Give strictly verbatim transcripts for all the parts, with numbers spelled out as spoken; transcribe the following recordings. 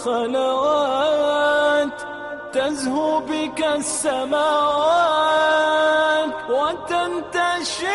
الخلوات تزهو بك السماوات وتنتشي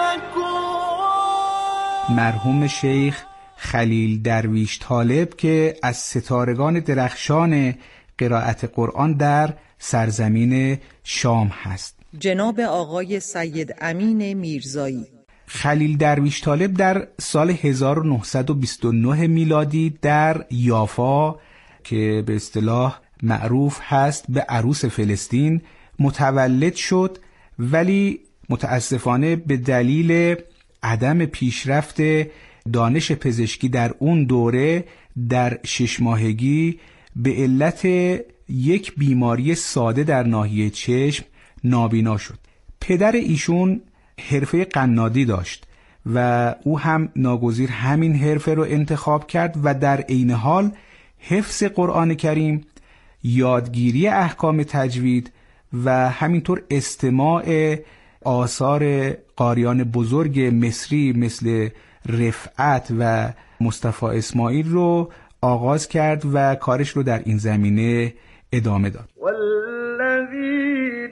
الأكوان. مرحوم شیخ خلیل درویش طالب که از ستارگان درخشان قرائت قرآن در سرزمین شام هست. جناب آقای سید امین میرزایی. خلیل درویش طالب در سال هزار و نهصد و بیست و نه میلادی در یافا که به اصطلاح معروف هست به عروس فلسطین متولد شد، ولی متاسفانه به دلیل عدم پیشرفت دانش پزشکی در اون دوره در شش ماهگی به علت یک بیماری ساده در ناحیه چشم نابینا شد. پدر ایشون حرفه قنادی داشت و او هم ناگزیر همین حرفه رو انتخاب کرد و در عین حال حفظ قرآن کریم، یادگیری احکام تجوید و همینطور استماع آثار قاریان بزرگ مصری مثل رفعت و مصطفی اسماعیل رو آغاز کرد و کارش رو در این زمینه ادامه داد. والذین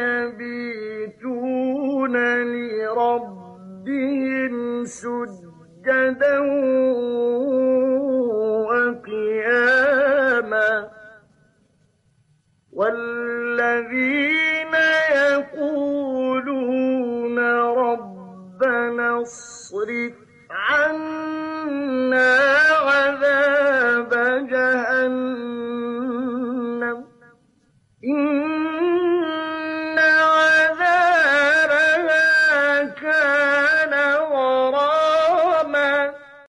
یبیتون لربهم سجدا و قیاما والذین یقولون ربنا اصرف